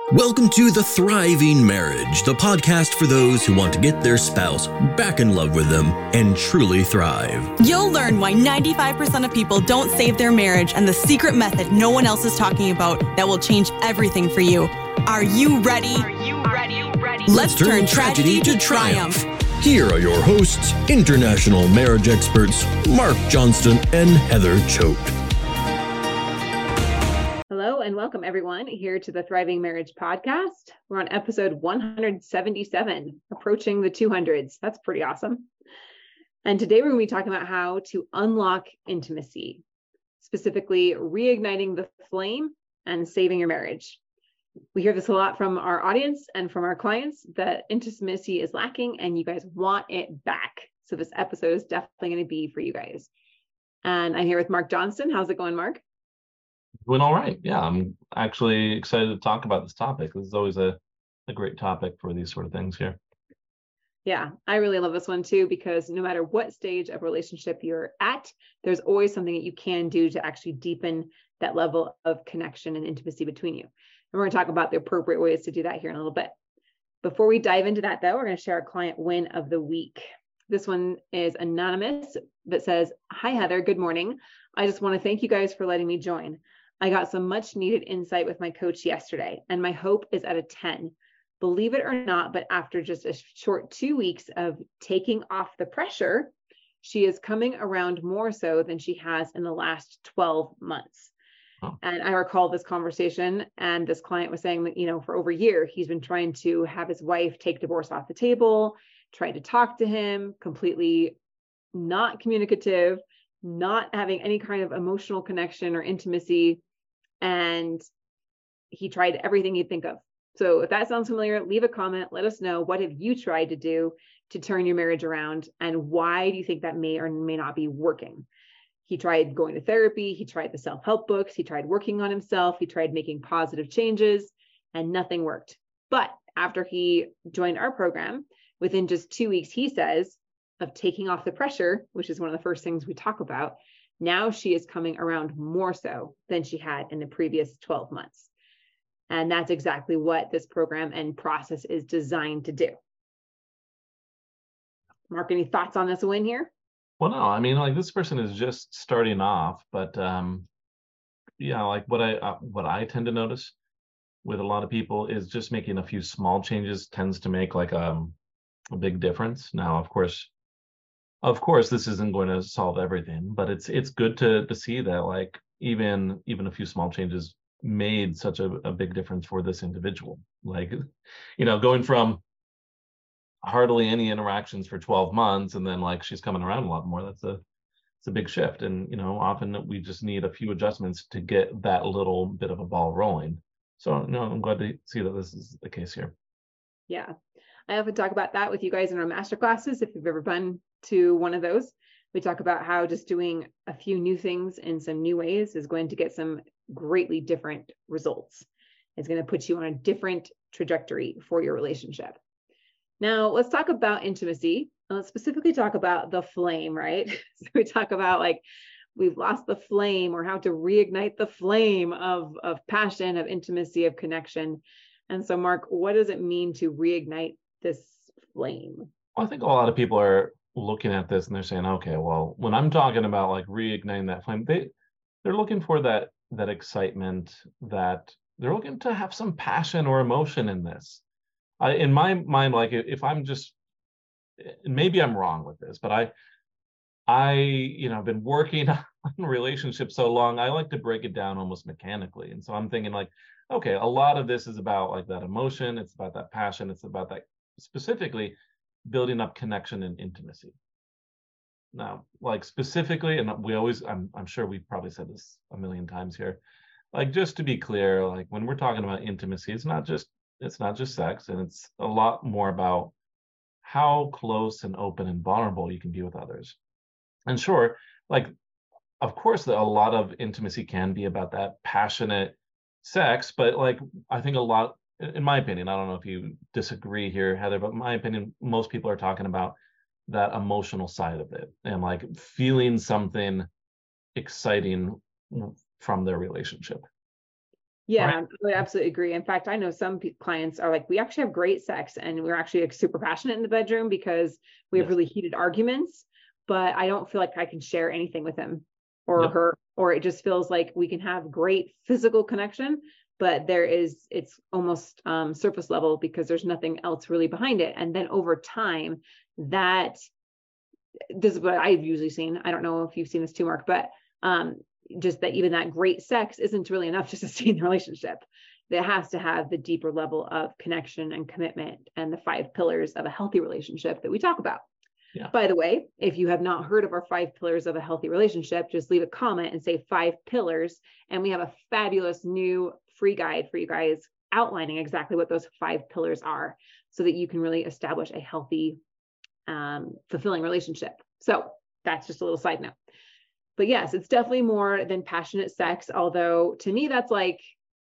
Welcome to The Thriving Marriage, the podcast for those who want to get their spouse back in love with them and truly thrive. You'll learn why 95% of people don't save their marriage and the secret method no one else is talking about that will change everything for you. Are you ready? Let's turn tragedy to triumph. Here are your hosts, international marriage experts, Mark Johnston and Heather Choate. Hello and welcome everyone here to the Thriving Marriage Podcast. We're on episode 177, approaching the 200s. That's pretty awesome. And today we're going to be talking about how to unlock intimacy, specifically reigniting the flame and saving your marriage. We hear this a lot from our audience and from our clients that intimacy is lacking and you guys want it back. So this episode is definitely going to be for you guys. And I'm here with Mark Johnston. How's it going, Mark? Doing all right. Yeah, I'm actually excited to talk about this topic. This is always a great topic for these sort of things here. Yeah, I really love this one too, because no matter what stage of relationship you're at, there's always something that you can do to actually deepen that level of connection and intimacy between you. And we're going to talk about the appropriate ways to do that here in a little bit. Before we dive into that though, we're going to share our client win of the week. This one is anonymous, but says, "Hi Heather, good morning. I just want to thank you guys for letting me join. I got some much needed insight with my coach yesterday, and my hope is at a 10. Believe it or not, but after just a short 2 weeks of taking off the pressure, she is coming around more so than she has in the last 12 months. Oh. And I recall this conversation, and this client was saying that, for over a year, he's been trying to have his wife take divorce off the table, tried to talk to him, completely not communicative, not having any kind of emotional connection or intimacy. And he tried everything you'd think of. So if that sounds familiar, leave a comment. Let us know, what have you tried to do to turn your marriage around, and why do you think that may or may not be working? He tried going to therapy. He tried the self-help books. He tried working on himself. He tried making positive changes, and nothing worked. But after he joined our program, within just 2 weeks, he says, of taking off the pressure, which is one of the first things we talk about, now she is coming around more so than she had in the previous 12 months. And that's exactly what this program and process is designed to do. Mark, any thoughts on this win here? Well, no, I mean, this person is just starting off, but what I tend to notice with a lot of people is just making a few small changes tends to make a big difference. Now, of course, this isn't going to solve everything, but it's good to see that even a few small changes made such a big difference for this individual. Going from hardly any interactions for 12 months and then she's coming around a lot more. It's a big shift. And often we just need a few adjustments to get that little bit of a ball rolling. So I'm glad to see that this is the case here. Yeah. I often talk about that with you guys in our master classes. If you've ever been to one of those, we talk about how just doing a few new things in some new ways is going to get some greatly different results. It's going to put you on a different trajectory for your relationship. Now, let's talk about intimacy. Let's specifically talk about the flame, right? So we talk about we've lost the flame, or how to reignite the flame of passion, of intimacy, of connection. And so, Mark, what does it mean to reignite this flame? Well, I think a lot of people are looking at this and they're saying, okay, well, when I'm talking about reigniting that flame, they're looking for that excitement, that they're looking to have some passion or emotion in this. In my mind, if I'm just, maybe I'm wrong with this, but I've been working on relationships so long, I like to break it down almost mechanically. And so I'm thinking okay, a lot of this is about that emotion. It's about that passion. It's about that specifically building up connection and intimacy. Now, specifically, and I'm sure we've probably said this a million times here, just to be clear, when we're talking about intimacy, it's not just sex, and it's a lot more about how close and open and vulnerable you can be with others. And sure, of course, a lot of intimacy can be about that passionate sex, but I think a lot, in my opinion, I don't know if you disagree here, Heather, but in my opinion, most people are talking about that emotional side of it and feeling something exciting from their relationship. Yeah, right? I would absolutely agree. In fact, I know some clients are like, we actually have great sex and we're actually like super passionate in the bedroom because we have Yes. really heated arguments, but I don't feel like I can share anything with him or Yep. her, or it just feels like we can have great physical connection, but it's almost surface level because there's nothing else really behind it. And then over time, that this is what I've usually seen. I don't know if you've seen this too, Mark, but just that even that great sex isn't really enough to sustain the relationship. That has to have the deeper level of connection and commitment and the 5 pillars of a healthy relationship that we talk about. Yeah. By the way, if you have not heard of our 5 pillars of a healthy relationship, just leave a comment and say 5 pillars. And we have a fabulous new free guide for you guys outlining exactly what those 5 pillars are so that you can really establish a healthy, fulfilling relationship. So that's just a little side note. But yes, it's definitely more than passionate sex. Although to me, that's like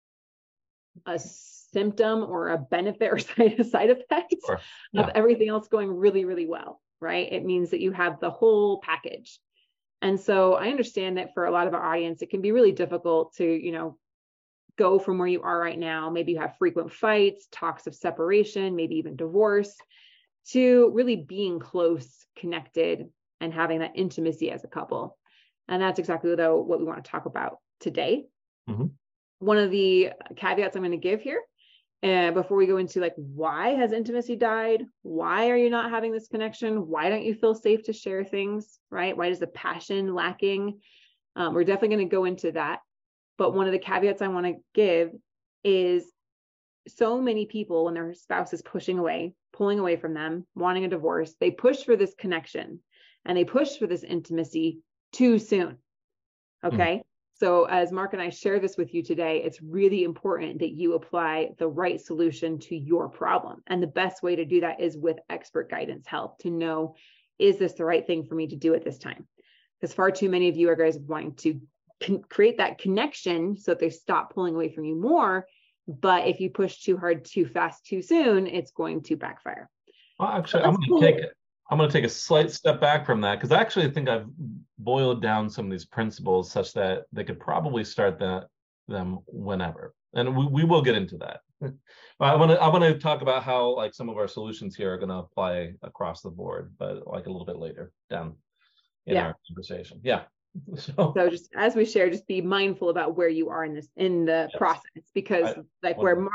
a symptom or a benefit or side effect Sure. Yeah. of everything else going really, really well, right? It means that you have the whole package. And so I understand that for a lot of our audience, it can be really difficult to, go from where you are right now. Maybe you have frequent fights, talks of separation, maybe even divorce, to really being close, connected, and having that intimacy as a couple. And that's exactly what we want to talk about today. Mm-hmm. One of the caveats I'm going to give here, before we go into like, why has intimacy died? Why are you not having this connection? Why don't you feel safe to share things, right? Why is the passion lacking? We're definitely going to go into that. But one of the caveats I want to give is so many people, when their spouse is pushing away, pulling away from them, wanting a divorce, they push for this connection and they push for this intimacy too soon. Okay. So as Mark and I share this with you today, it's really important that you apply the right solution to your problem. And the best way to do that is with expert guidance help to know, is this the right thing for me to do at this time? Because far too many of you are guys wanting to create that connection so that they stop pulling away from you more. But if you push too hard, too fast, too soon, it's going to backfire. Well, actually, I'm going to take a slight step back from that because I actually think I've boiled down some of these principles such that they could probably start them whenever, and we will get into that. I want to talk about how like some of our solutions here are going to apply across the board, but like a little bit later down in our conversation. Yeah. So just as we share, just be mindful about where you are in the process, because my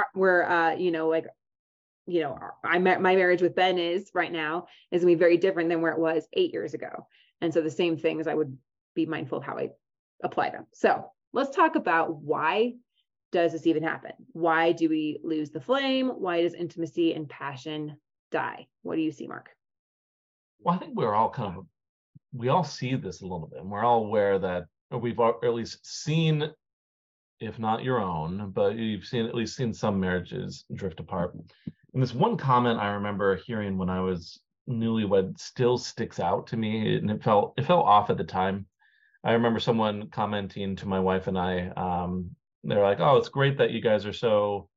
marriage with Ben is right now is going to be very different than where it was 8 years ago. And so the same things, I would be mindful of how I apply them. So let's talk about, why does this even happen? Why do we lose the flame? Why does intimacy and passion die? What do you see, Mark? Well, I think we all see this a little bit, and we're all aware that we've at least seen, if not your own, but you've at least seen some marriages drift apart. And this one comment I remember hearing when I was newlywed still sticks out to me, and it felt off at the time. I remember someone commenting to my wife and I, they're like, "Oh, it's great that you guys are so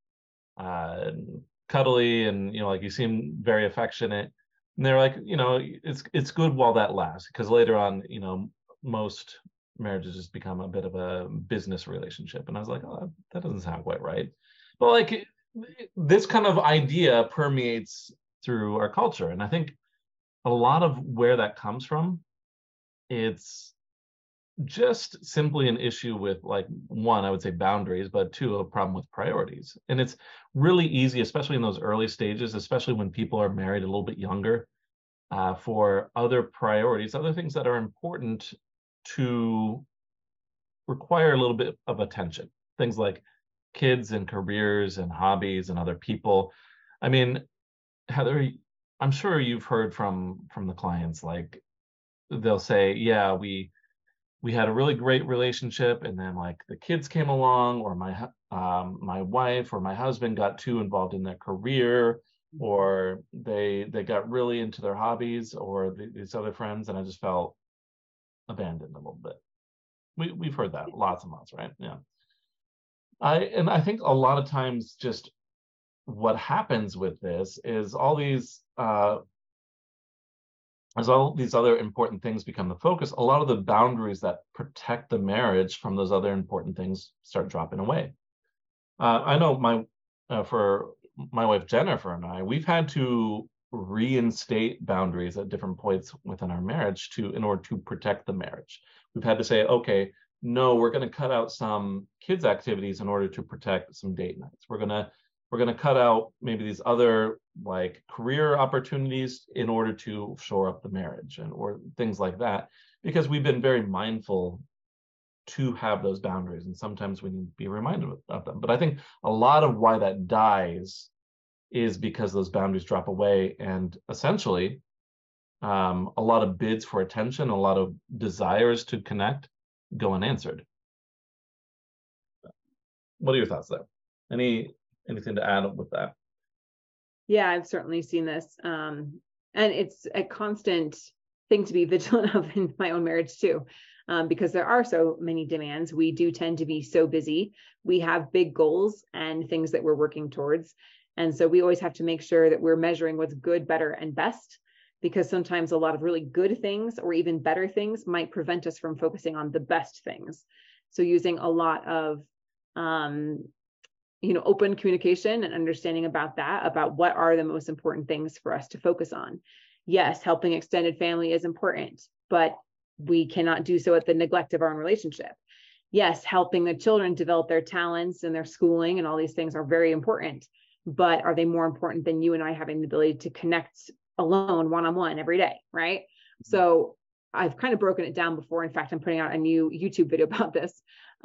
cuddly, and like you seem very affectionate." And they're like, it's good while that lasts, because later on, most marriages just become a bit of a business relationship. And I was like, oh, that doesn't sound quite right. But like this kind of idea permeates through our culture. And I think a lot of where that comes from, it's just simply an issue with, like, one, I would say boundaries, but two, a problem with priorities. And it's really easy, especially in those early stages, especially when people are married a little bit younger, for other priorities, other things that are important to require a little bit of attention. Things like kids and careers and hobbies and other people. I mean, Heather, I'm sure you've heard from the clients, like they'll say, yeah, we had a really great relationship, and then like the kids came along, or my wife or my husband got too involved in their career, or they got really into their hobbies, or these other friends, and I just felt abandoned a little bit. We've heard that lots and lots, right? Yeah. I think a lot of times just what happens with this is as all these other important things become the focus, a lot of the boundaries that protect the marriage from those other important things start dropping away. I know for my wife Jennifer and I, we've had to reinstate boundaries at different points within our marriage in order to protect the marriage. We've had to say, okay, no, we're going to cut out some kids' activities in order to protect some date nights. We're going to cut out maybe these other like career opportunities in order to shore up the marriage or things like that, because we've been very mindful to have those boundaries, and sometimes we need to be reminded of them. But I think a lot of why that dies is because those boundaries drop away, and essentially a lot of bids for attention, a lot of desires to connect go unanswered. What are your thoughts there? Anything to add with that? Yeah, I've certainly seen this. And it's a constant thing to be vigilant of in my own marriage too, because there are so many demands. We do tend to be so busy. We have big goals and things that we're working towards. And so we always have to make sure that we're measuring what's good, better, and best, because sometimes a lot of really good things or even better things might prevent us from focusing on the best things. So using a lot of open communication and understanding about what are the most important things for us to focus on. Yes, helping extended family is important, but we cannot do so at the neglect of our own relationship. Yes, helping the children develop their talents and their schooling and all these things are very important, but are they more important than you and I having the ability to connect alone, one-on-one every day, right? So I've kind of broken it down before. In fact, I'm putting out a new YouTube video about this,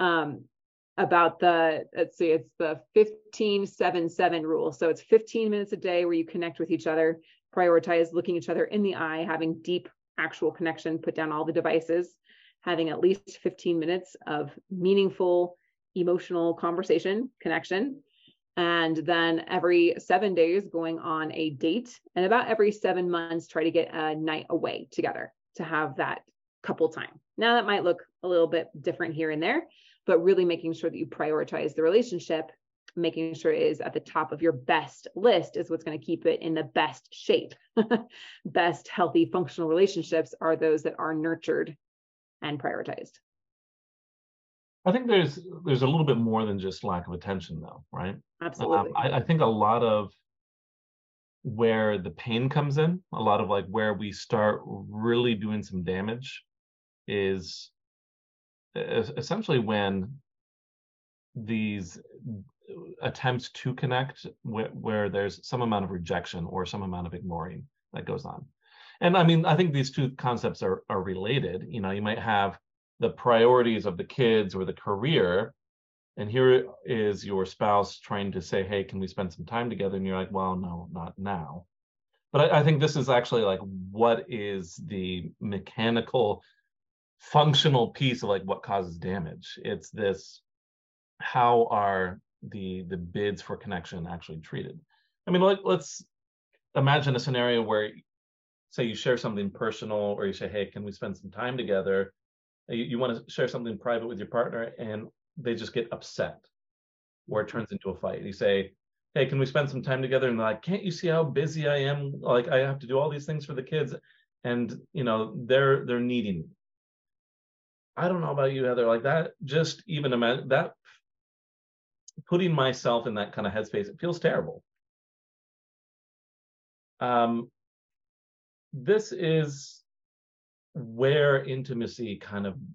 about it's the 15-7-7 rule. So it's 15 minutes a day where you connect with each other, prioritize looking each other in the eye, having deep actual connection, put down all the devices, having at least 15 minutes of meaningful emotional conversation, connection. And then every 7 days going on a date, and about every 7 months, try to get a night away together to have that couple time. Now that might look a little bit different here and there, but really making sure that you prioritize the relationship, making sure it is at the top of your best list is what's going to keep it in the best shape. Best healthy functional relationships are those that are nurtured and prioritized. I think there's a little bit more than just lack of attention though, right? Absolutely. I think a lot of where the pain comes in, a lot of like where we start really doing some damage is essentially when these attempts to connect where there's some amount of rejection or some amount of ignoring that goes on. And I mean, I think these two concepts are related. You might have the priorities of the kids or the career, and here is your spouse trying to say, hey, can we spend some time together? And you're like, well, no, not now. But I think this is actually like, what is the mechanical functional piece of like what causes damage? It's this, how are the bids for connection actually treated? I mean, let's imagine a scenario where, say, you share something personal, or you say, hey, can we spend some time together? You want to share something private with your partner, and they just get upset, or it turns into a fight. You say, hey, can we spend some time together? And they're like, can't you see how busy I am? Like, I have to do all these things for the kids, and they're needing me. I don't know about you, Heather, like that, just even imagine that, putting myself in that kind of headspace, it feels terrible. This is where intimacy kind of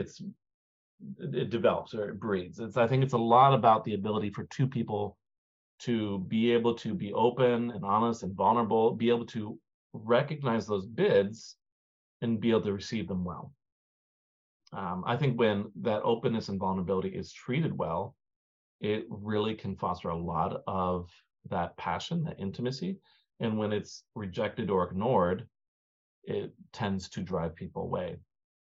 it develops or it breeds. I think it's a lot about the ability for two people to be able to be open and honest and vulnerable, be able to recognize those bids and be able to receive them well. I think when that openness and vulnerability is treated well, it really can foster a lot of that passion, that intimacy. And when it's rejected or ignored, it tends to drive people away.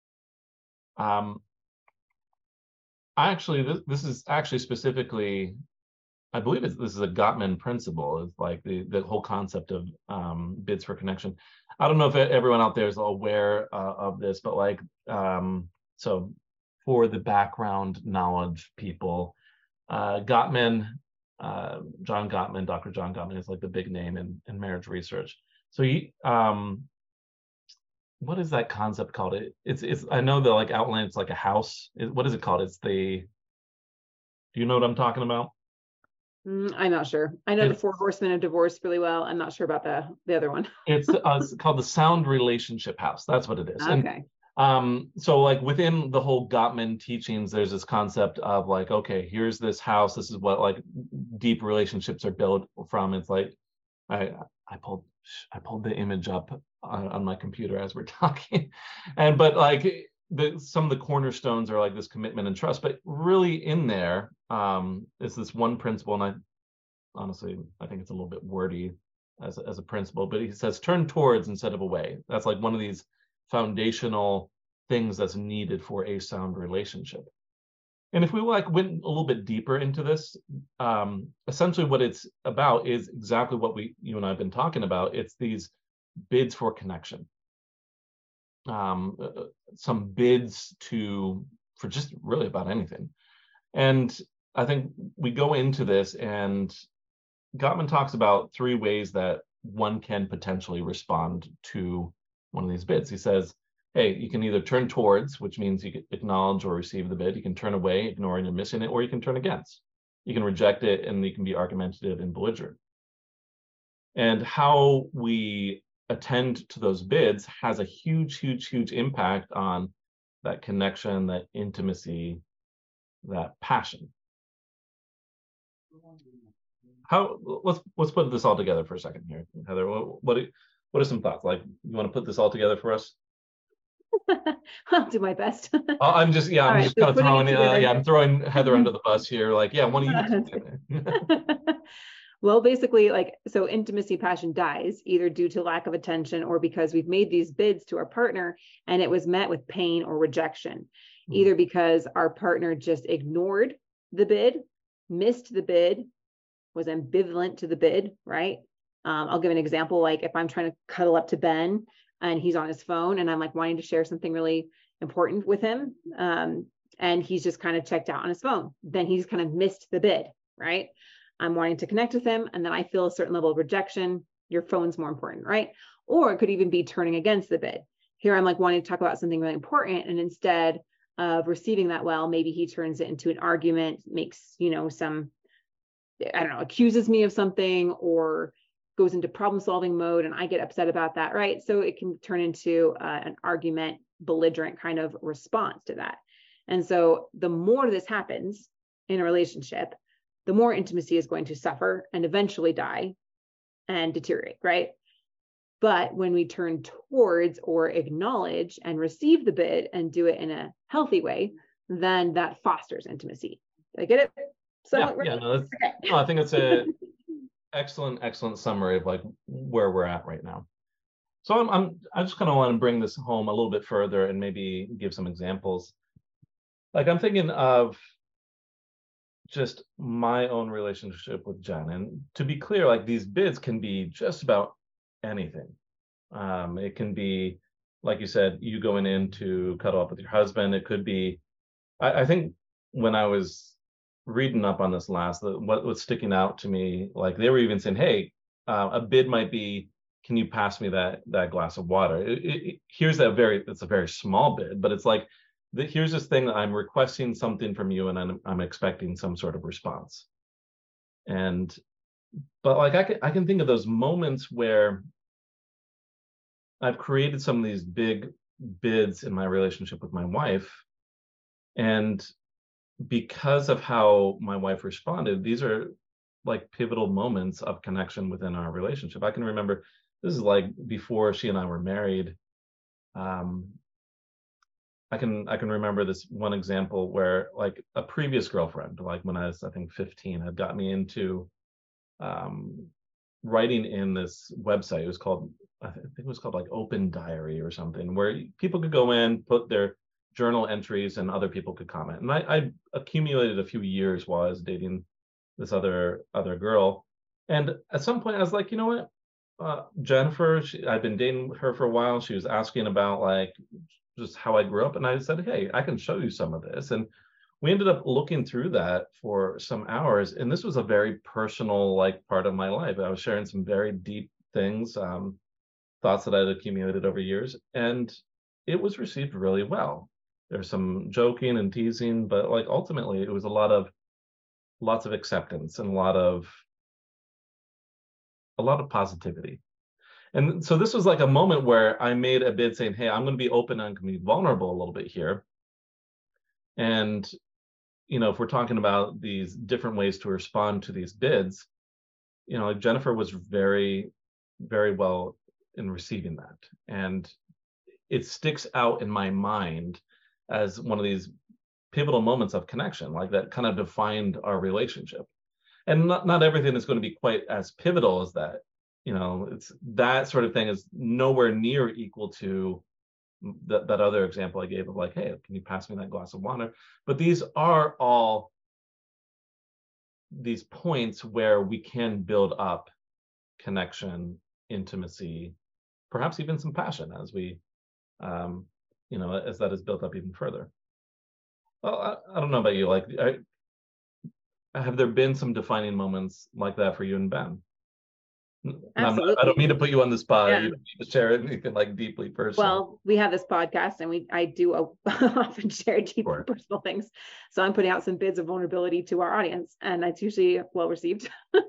This is actually specifically, I believe this is a Gottman principle. It's like the whole concept of bids for connection. I don't know if everyone out there is aware of this, but like, so for the background knowledge people, Gottman, John Gottman, Dr. John Gottman is like the big name in marriage research. So he, what is that concept called? It's I know the like outline, it's like a house. What is it called? Do you know what I'm talking about? I'm not sure. I know the 4 Horsemen of Divorce really well. I'm not sure about the other one. It's called the Sound Relationship House. That's what it is. Okay. And so like within the whole Gottman teachings, there's this concept of like, okay, here's this house. This is what like deep relationships are built from. It's like I pulled the image up on my computer as we're talking, but like some of the cornerstones are like this commitment and trust. But really in there is this one principle, and honestly, I think it's a little bit wordy as a principle, but he says turn towards instead of away. That's like one of these foundational things that's needed for a sound relationship. And if we like went a little bit deeper into this, essentially what it's about is exactly what you and I have been talking about. It's these bids for connection, some bids for just really about anything. And I think we go into this, and Gottman talks about 3 ways that one can potentially respond to one of these bids. He says, hey, you can either turn towards, which means you can acknowledge or receive the bid. You can turn away, ignoring and missing it, or you can turn against. You can reject it, and you can be argumentative and belligerent. And how we attend to those bids has a huge, huge, huge impact on that connection, that intimacy, that passion. Let's put this all together for a second here, Heather. What are some thoughts? Like, you want to put this all together for us? I'll do my best. I'm just kind of throwing I'm throwing Heather under the bus here. Like, one of you. Well, basically, so intimacy, passion dies either due to lack of attention or because we've made these bids to our partner and it was met with pain or rejection, either because our partner just ignored the bid, missed the bid, was ambivalent to the bid, right? I'll give an example. Like if I'm trying to cuddle up to Ben and he's on his phone and I'm like wanting to share something really important with him, and he's just kind of checked out on his phone, then he's kind of missed the bid, right? I'm wanting to connect with him, and then I feel a certain level of rejection. Your phone's more important, right? Or it could even be turning against the bid. Here I'm like wanting to talk about something really important, and instead of receiving that well, maybe he turns it into an argument, makes, some, accuses me of something, or goes into problem solving mode, and I get upset about that, right? So it can turn into an argument, belligerent kind of response to that. And so the more this happens in a relationship, the more intimacy is going to suffer and eventually die and deteriorate, right? But when we turn towards or acknowledge and receive the bid and do it in a healthy way, then that fosters intimacy. Did I get it? I think it's a excellent summary of like where we're at right now. So I just kind of want to bring this home a little bit further and maybe give some examples. Like I'm thinking of just my own relationship with Jen. And to be clear, like these bids can be just about anything. It can be, like you said, you going in to cuddle up with your husband. It could be, I think when I was reading up on this what was sticking out to me, like they were even saying, hey, a bid might be, can you pass me that glass of water? It's a very small bid, but it's like, here's this thing that I'm requesting something from you and I'm expecting some sort of response. But like I can think of those moments where I've created some of these big bids in my relationship with my wife, and because of how my wife responded, these are like pivotal moments of connection within our relationship. I can remember, this is like before she and I were married. I can remember this one example where like a previous girlfriend, like when I was, I think 15, had got me into writing in this website. It was called, I think it was called like Open Diary or something, where people could go in, put their journal entries, and other people could comment. And I accumulated a few years while I was dating this other girl. And at some point I was like, you know what, Jennifer, I'd been dating her for a while. She was asking about like just how I grew up. And I said, hey, I can show you some of this. And we ended up looking through that for some hours. And this was a very personal, like part of my life. I was sharing some very deep things, thoughts that I'd accumulated over years. And it was received really well. There's some joking and teasing, but like ultimately it was a lot of lots of acceptance and a lot of positivity. And so this was like a moment where I made a bid saying, hey, I'm going to be open and I'm going to be vulnerable a little bit here. And, if we're talking about these different ways to respond to these bids, like Jennifer was very, very well in receiving that. And it sticks out in my mind as one of these pivotal moments of connection, like that kind of defined our relationship. And not everything is going to be quite as pivotal as that. It's that sort of thing is nowhere near equal to that other example I gave of like, hey, can you pass me that glass of water? But these are all these points where we can build up connection, intimacy, perhaps even some passion as we, as that is built up even further. Well, I don't know about you. Like, have there been some defining moments like that for you and Ben? Absolutely. I don't mean to put you on the spot. Yeah. You don't need to share anything like deeply personal. Well, we have this podcast and I do often share deeply personal things. So I'm putting out some bids of vulnerability to our audience, and it's usually well received.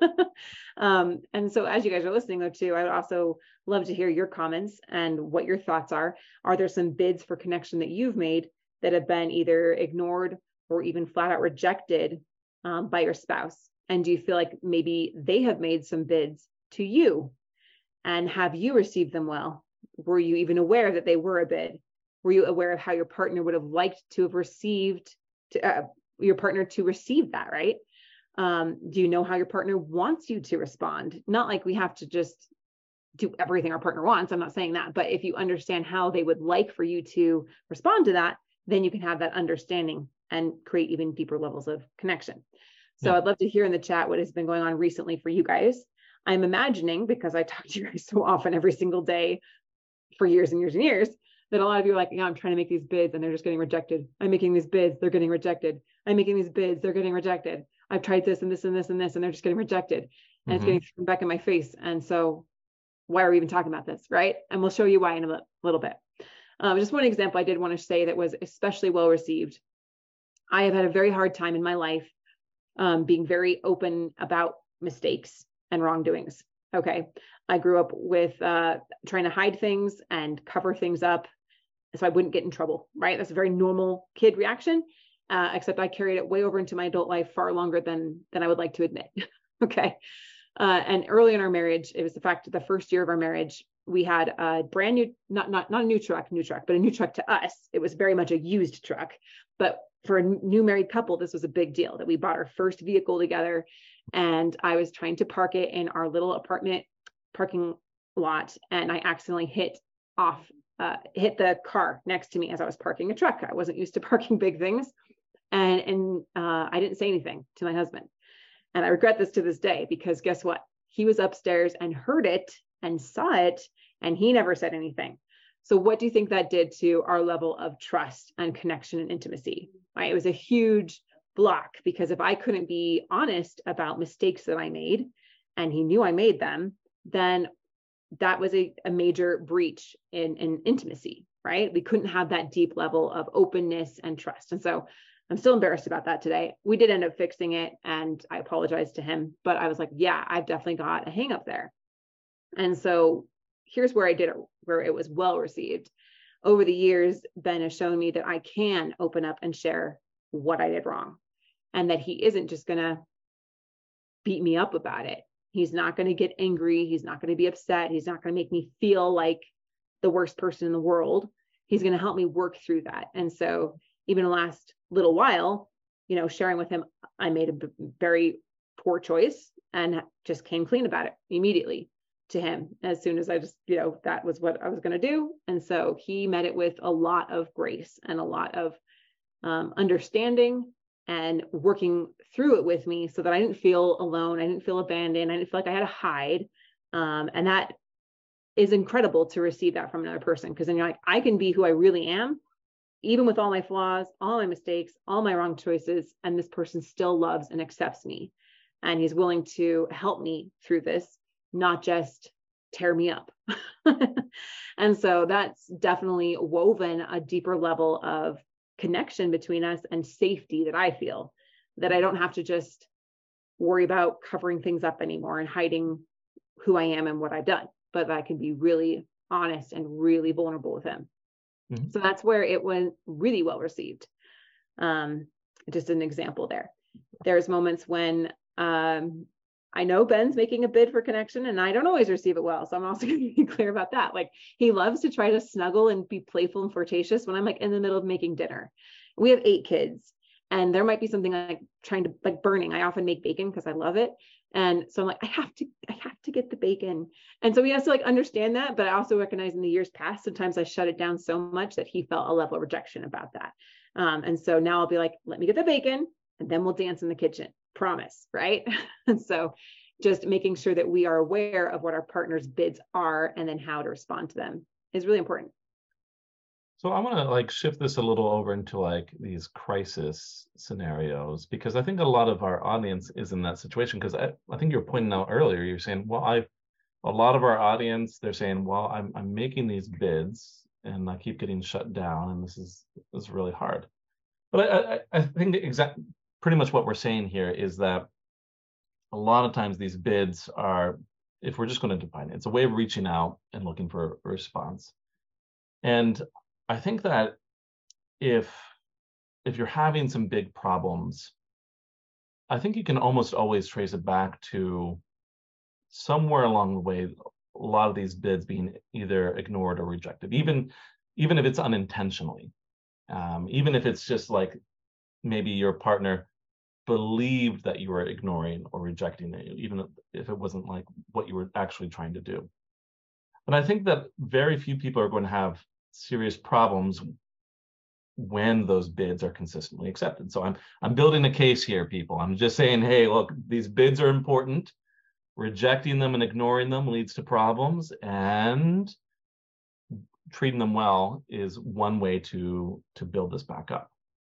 And so as you guys are listening though too, I would also love to hear your comments and what your thoughts are. Are there some bids for connection that you've made that have been either ignored or even flat out rejected by your spouse? And do you feel like maybe they have made some bids to you, and have you received them well? Were you even aware that they were a bid? Were you aware of how your partner would have liked to have received your partner to receive that, right? Do you know how your partner wants you to respond? Not like we have to just do everything our partner wants. I'm not saying that, but if you understand how they would like for you to respond to that, then you can have that understanding and create even deeper levels of connection. So I'd love to hear in the chat what has been going on recently for you guys. I'm imagining, because I talk to you guys so often every single day for years and years and years, that a lot of you are like, yeah, I'm trying to make these bids and they're just getting rejected. I'm making these bids, they're getting rejected. I'm making these bids, they're getting rejected. I've tried this and this and this and this, and they're just getting rejected. And it's getting thrown back in my face. And so why are we even talking about this, right? And we'll show you why in a little bit. Just one example I did want to say that was especially well received. I have had a very hard time in my life being very open about mistakes and wrongdoings. Okay. I grew up with trying to hide things and cover things up so I wouldn't get in trouble, right? That's a very normal kid reaction, except I carried it way over into my adult life far longer than I would like to admit. Okay. And early in our marriage, it was the first year of our marriage, we had a brand new, not a new truck, but a new truck to us. It was very much a used truck, but for a new married couple, this was a big deal that we bought our first vehicle together. And I was trying to park it in our little apartment parking lot. And I accidentally hit the car next to me as I was parking a truck. I wasn't used to parking big things. And I didn't say anything to my husband. And I regret this to this day, because guess what? He was upstairs and heard it and saw it, and he never said anything. So what do you think that did to our level of trust and connection and intimacy? Right? It was a huge block, because if I couldn't be honest about mistakes that I made and he knew I made them, then that was a major breach in intimacy, right? We couldn't have that deep level of openness and trust. And so I'm still embarrassed about that today. We did end up fixing it, and I apologized to him, but I was like, yeah, I've definitely got a hang up there. And so here's where I did it, where it was well received. Over the years, Ben has shown me that I can open up and share what I did wrong, and that he isn't just going to beat me up about it. He's not going to get angry. He's not going to be upset. He's not going to make me feel like the worst person in the world. He's going to help me work through that. And so even the last little while, sharing with him, I made a very poor choice and just came clean about it immediately to him as soon as I just, that was what I was going to do. And so he met it with a lot of grace and a lot of understanding and working through it with me, so that I didn't feel alone. I didn't feel abandoned. I didn't feel like I had to hide. And that is incredible to receive that from another person, because then you're like, I can be who I really am, even with all my flaws, all my mistakes, all my wrong choices, and this person still loves and accepts me. And he's willing to help me through this, not just tear me up. And so that's definitely woven a deeper level of connection between us and safety that I feel, that I don't have to just worry about covering things up anymore and hiding who I am and what I've done, but I can be really honest and really vulnerable with him. Mm-hmm. So that's where it was really well received. Just an example there. There's moments when I know Ben's making a bid for connection and I don't always receive it well. So I'm also going to be clear about that. Like, he loves to try to snuggle and be playful and flirtatious when I'm like in the middle of making dinner. We have 8 kids and there might be something like trying to like burning. I often make bacon because I love it. And so I'm like, I have to get the bacon. And so he has to like understand that. But I also recognize in the years past, sometimes I shut it down so much that he felt a level of rejection about that. And so now I'll be like, let me get the bacon and then we'll dance in the kitchen. Promise, right? And so just making sure that we are aware of what our partner's bids are and then how to respond to them is really important. So I want to like shift this a little over into like these crisis scenarios, because I think a lot of our audience is in that situation. Because I think you were pointing out earlier, you're saying, well, a lot of our audience, they're saying, well, I'm making these bids and I keep getting shut down, and this is really hard. But I think pretty much what we're saying here is that a lot of times these bids are, if we're just going to define it, it's a way of reaching out and looking for a response. And I think that if you're having some big problems, I think you can almost always trace it back to somewhere along the way, a lot of these bids being either ignored or rejected, even if it's unintentionally, even if it's just like maybe your partner believed that you were ignoring or rejecting it, even if it wasn't like what you were actually trying to do. And I think that very few people are going to have serious problems when those bids are consistently accepted. So I'm building a case here, people. I'm just saying, hey, look, these bids are important. Rejecting them and ignoring them leads to problems, and treating them well is one way to build this back up.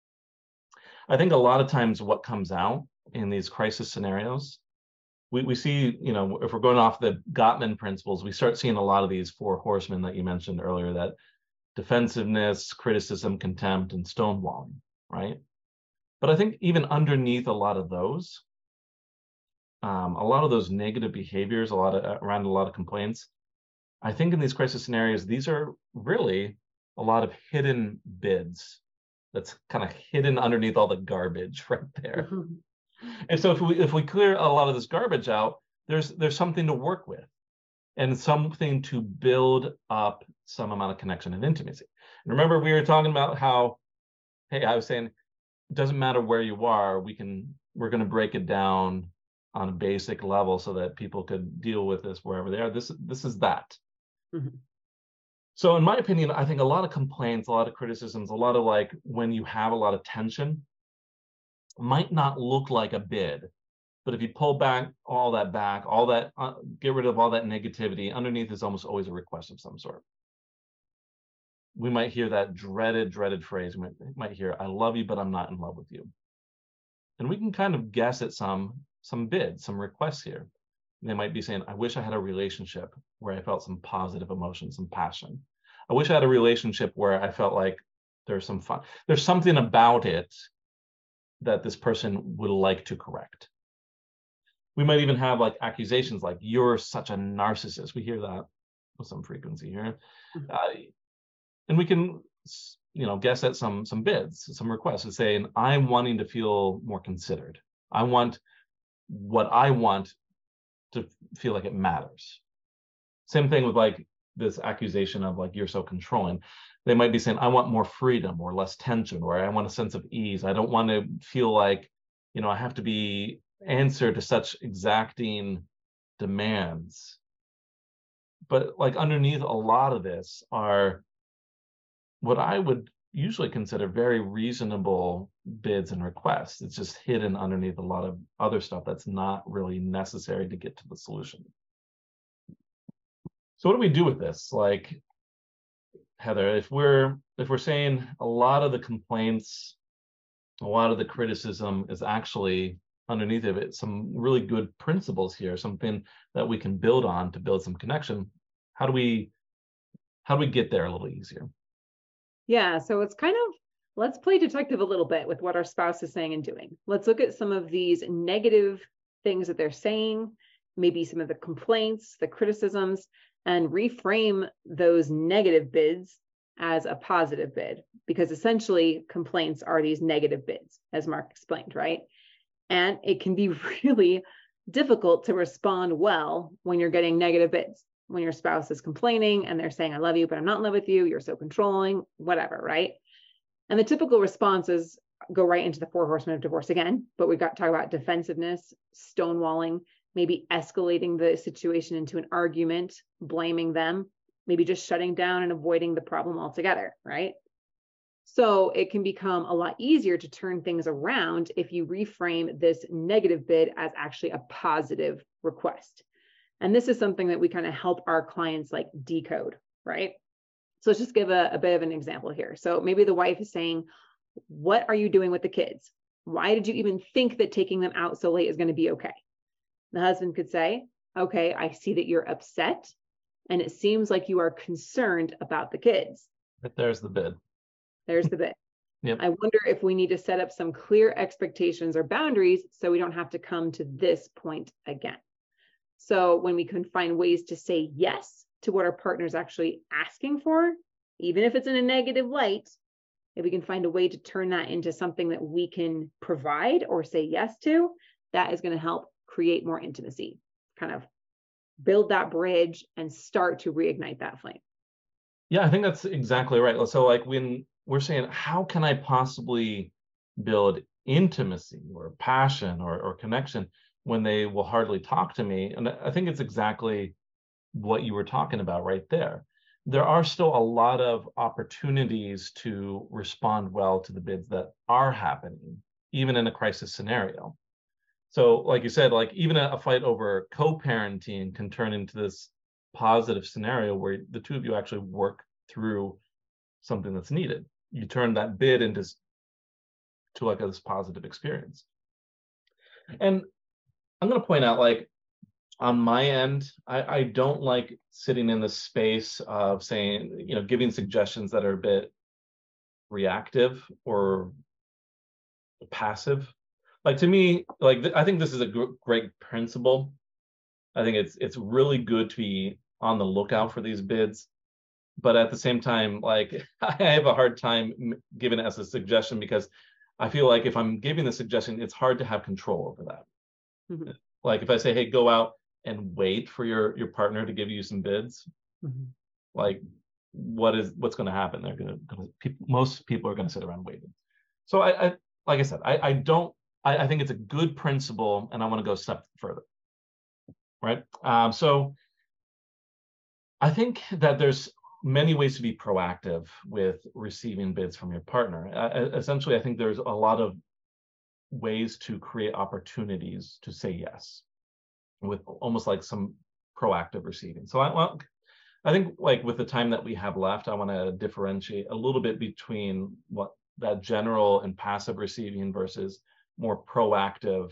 I think a lot of times what comes out in these crisis scenarios, we see, if we're going off the Gottman principles, we start seeing a lot of these 4 horsemen that you mentioned earlier, that defensiveness, criticism, contempt, and stonewalling, right? But I think even underneath a lot of those negative behaviors, around a lot of complaints, I think in these crisis scenarios, these are really a lot of hidden bids that's kind of hidden underneath all the garbage right there. Mm-hmm. And so if we clear a lot of this garbage out, there's something to work with and something to build up some amount of connection and intimacy. And remember, we were talking about how, hey, I was saying, it doesn't matter where you are, we're going to break it down on a basic level so that people could deal with this wherever they are. This is that. Mm-hmm. So in my opinion, I think a lot of complaints, a lot of criticisms, a lot of like when you have a lot of tension might not look like a bid, but if you pull back, get rid of all that negativity, underneath is almost always a request of some sort. We might hear that dreaded phrase. We might hear, I love you, but I'm not in love with you. And we can kind of guess at some bids, some requests here. They might be saying, I wish I had a relationship where I felt some positive emotion, some passion. I wish I had a relationship where I felt like there's some fun. There's something about it that this person would like to correct. We might even have like accusations like, you're such a narcissist. We hear that with some frequency here. And we can, guess at some bids, some requests, and saying, I'm wanting to feel more considered. I want what I want to feel like it matters. Same thing with like this accusation of like, you're so controlling. They might be saying, I want more freedom or less tension, or I want a sense of ease. I don't want to feel like, I have to be answer to such exacting demands. But like underneath a lot of this are what I would usually consider very reasonable bids and requests. It's just hidden underneath a lot of other stuff that's not really necessary to get to the solution. So what do we do with this? Like, Heather, if we're saying a lot of the complaints, a lot of the criticism is actually underneath of it some really good principles here, something that we can build on to build some connection, how do we get there a little easier? Yeah, so it's kind of, let's play detective a little bit with what our spouse is saying and doing. Let's look at some of these negative things that they're saying, maybe some of the complaints, the criticisms, and reframe those negative bids as a positive bid, because essentially complaints are these negative bids, as Mark explained, right? And it can be really difficult to respond well when you're getting negative bids, when your spouse is complaining and they're saying, I love you, but I'm not in love with you. You're so controlling, whatever, right? And the typical responses go right into the 4 horsemen of divorce again, but we've got to talk about defensiveness, stonewalling, maybe escalating the situation into an argument, blaming them, maybe just shutting down and avoiding the problem altogether, right? So it can become a lot easier to turn things around if you reframe this negative bid as actually a positive request. And this is something that we kind of help our clients like decode, right? So let's just give a bit of an example here. So maybe the wife is saying, what are you doing with the kids? Why did you even think that taking them out so late is going to be okay? The husband could say, okay, I see that you're upset and it seems like you are concerned about the kids. But there's the bid. There's the bid. Yep. I wonder if we need to set up some clear expectations or boundaries so we don't have to come to this point again. So when we can find ways to say yes to what our partner is actually asking for, even if it's in a negative light, if we can find a way to turn that into something that we can provide or say yes to, that is going to help create more intimacy, kind of build that bridge and start to reignite that flame. Yeah, I think that's exactly right. So like when we're saying, how can I possibly build intimacy or passion or connection when they will hardly talk to me? And I think it's exactly what you were talking about right there. There are still a lot of opportunities to respond well to the bids that are happening, even in a crisis scenario. So like you said, like even a fight over co-parenting can turn into this positive scenario where the two of you actually work through something that's needed. You turn that bid into like this positive experience. And I'm going to point out, like, on my end, I don't like sitting in the space of saying, giving suggestions that are a bit reactive or passive. Like, to me, like, I think this is a great principle. I think it's really good to be on the lookout for these bids. But at the same time, like, I have a hard time giving it as a suggestion because I feel like if I'm giving the suggestion, it's hard to have control over that. Mm-hmm. Like if I say, hey, go out and wait for your partner to give you some bids, mm-hmm. like what's going to happen? They're most people are going to sit around waiting. So I like I said, I think it's a good principle, and I want to go a step further. Right. So I think that there's many ways to be proactive with receiving bids from your partner. Essentially, I think there's a lot of ways to create opportunities to say yes, with almost like some proactive receiving. So I think, like, with the time that we have left, I want to differentiate a little bit between what that general and passive receiving versus more proactive,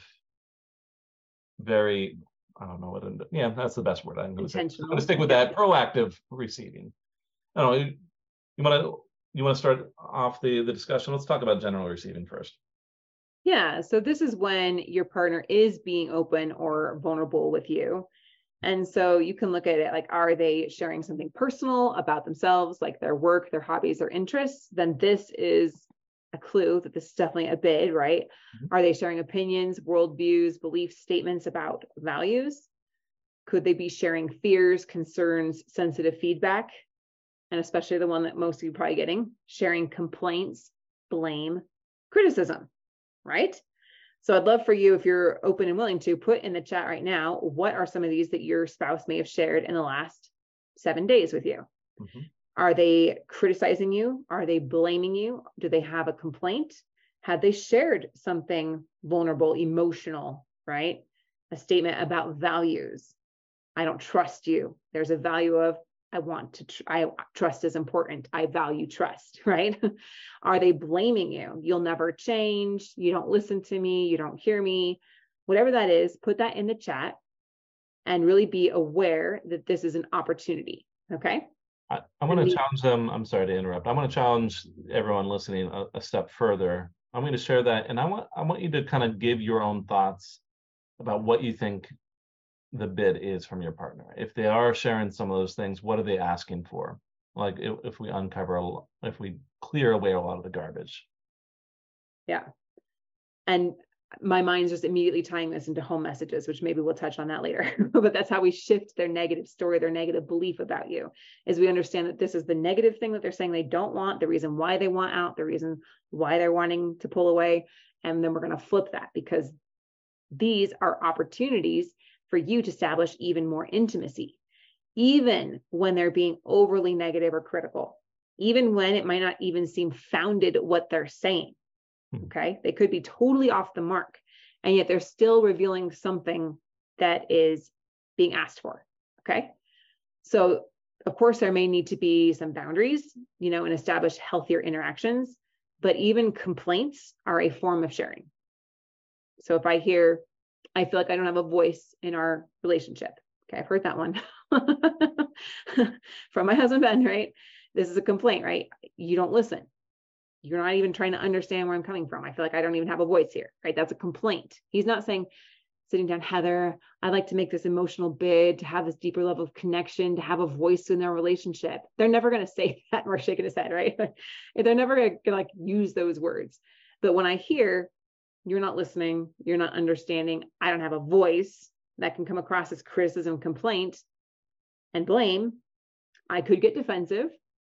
very, I don't know what, yeah, that's the best word. I'm going to stick with that, proactive receiving. I don't know, you want to start off the discussion? Let's talk about general receiving first. Yeah, so this is when your partner is being open or vulnerable with you. And so you can look at it like, are they sharing something personal about themselves, like their work, their hobbies, their interests? Then this is a clue that this is definitely a bid, right? Mm-hmm. Are they sharing opinions, worldviews, belief statements about values? Could they be sharing fears, concerns, sensitive feedback? And especially the one that most of you are probably getting, sharing complaints, blame, criticism, right? So I'd love for you, if you're open and willing, to put in the chat right now, what are some of these that your spouse may have shared in the last 7 days with you? Mm-hmm. Are they criticizing you? Are they blaming you? Do they have a complaint? Have they shared something vulnerable, emotional, right? A statement about values. I don't trust you. There's a value of, I trust is important. I value trust, right? Are they blaming you? You'll never change. You don't listen to me. You don't hear me. Whatever that is, put that in the chat and really be aware that this is an opportunity. Okay. I want to challenge them. I'm sorry to interrupt. I want to challenge everyone listening a step further. I'm going to share that. And I want you to kind of give your own thoughts about what you think the bid is from your partner. If they are sharing some of those things, what are they asking for? Like if we clear away a lot of the garbage. Yeah. And my mind's just immediately tying this into home messages, which maybe we'll touch on that later. But that's how we shift their negative story, their negative belief about you, is we understand that this is the negative thing that they're saying they don't want, the reason why they want out, the reason why they're wanting to pull away. And then we're going to flip that, because these are opportunities for you to establish even more intimacy, even when they're being overly negative or critical, even when it might not even seem founded what they're saying. Okay. They could be totally off the mark, and yet they're still revealing something that is being asked for. Okay. So of course there may need to be some boundaries, and establish healthier interactions, but even complaints are a form of sharing. So if I feel like I don't have a voice in our relationship. Okay. I've heard that one from my husband, Ben, right? This is a complaint, right? You don't listen. You're not even trying to understand where I'm coming from. I feel like I don't even have a voice here, right? That's a complaint. He's not saying, sitting down, Heather, I'd like to make this emotional bid, to have this deeper level of connection, to have a voice in their relationship. They're never going to say that. We're shaking his head, right? They're never going to use those words. But when I hear, you're not listening, you're not understanding, I don't have a voice, that can come across as criticism, complaint, and blame, I could get defensive.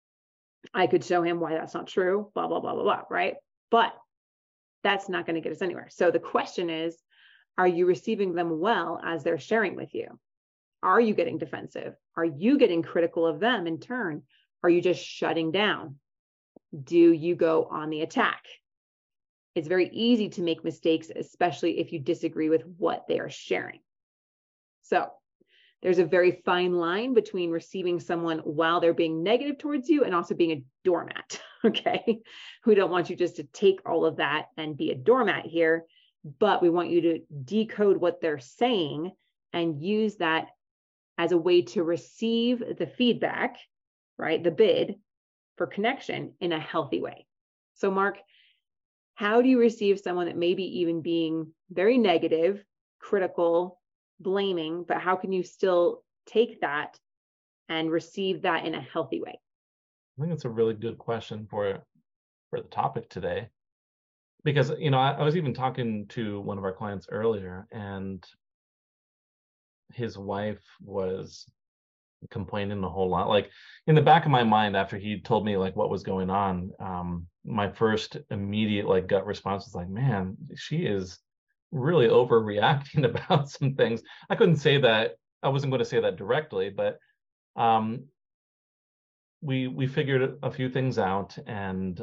I could show him why that's not true, blah, blah, blah, blah, blah, right? But that's not going to get us anywhere. So the question is, are you receiving them well as they're sharing with you? Are you getting defensive? Are you getting critical of them in turn? Are you just shutting down? Do you go on the attack? It's very easy to make mistakes, especially if you disagree with what they are sharing. So there's a very fine line between receiving someone while they're being negative towards you and also being a doormat, okay? We don't want you just to take all of that and be a doormat here, but we want you to decode what they're saying and use that as a way to receive the feedback, right? The bid for connection in a healthy way. So Mark, how do you receive someone that may be even being very negative, critical, blaming, but how can you still take that and receive that in a healthy way? I think it's a really good question for the topic today, because I was even talking to one of our clients earlier, and his wife was complaining a whole lot. Like, in the back of my mind, after he told me like what was going on, my first immediate gut response was like, man, she is really overreacting about some things. I couldn't say that, I wasn't going to say that directly, but we figured a few things out. And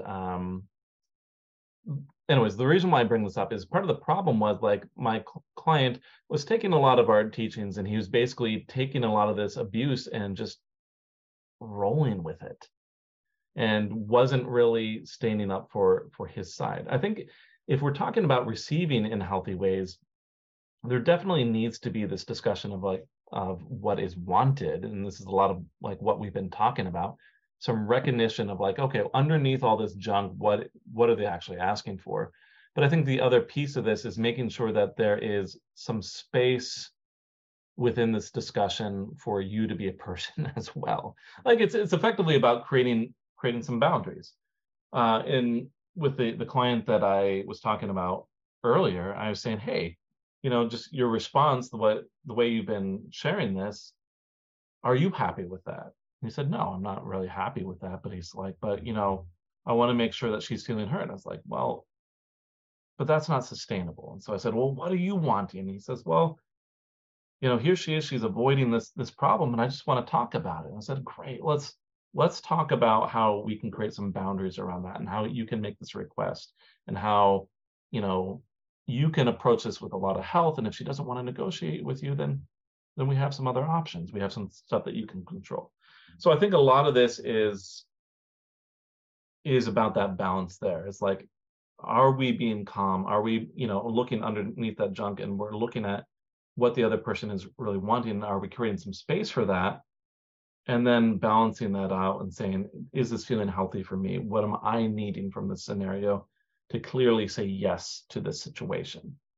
anyways, the reason why I bring this up is part of the problem was my client was taking a lot of our teachings, and he was basically taking a lot of this abuse and just rolling with it, and wasn't really standing up for his side. I think if we're talking about receiving in healthy ways, there definitely needs to be this discussion of what is wanted. And this is a lot of what we've been talking about, some recognition of okay, underneath all this junk, what are they actually asking for? But I think the other piece of this is making sure that there is some space within this discussion for you to be a person as well. It's effectively about creating some boundaries. With the client that I was talking about earlier, I was saying, hey, just your response, the way you've been sharing this, are you happy with that? And he said, no, I'm not really happy with that. But he's like, but I want to make sure that she's feeling hurt. And I was like, well, but that's not sustainable. And so I said, well, what are you wanting? And he says, well, here she is, she's avoiding this problem, and I just want to talk about it. And I said, great, let's talk about how we can create some boundaries around that, and how you can make this request, and how, you can approach this with a lot of health. And if she doesn't want to negotiate with you, then we have some other options. We have some stuff that you can control. So I think a lot of this is about that balance there. It's are we being calm? Are we, looking underneath that junk, and we're looking at what the other person is really wanting? Are we creating some space for that? And then balancing that out and saying, is this feeling healthy for me? What am I needing from this scenario to clearly say yes to this situation?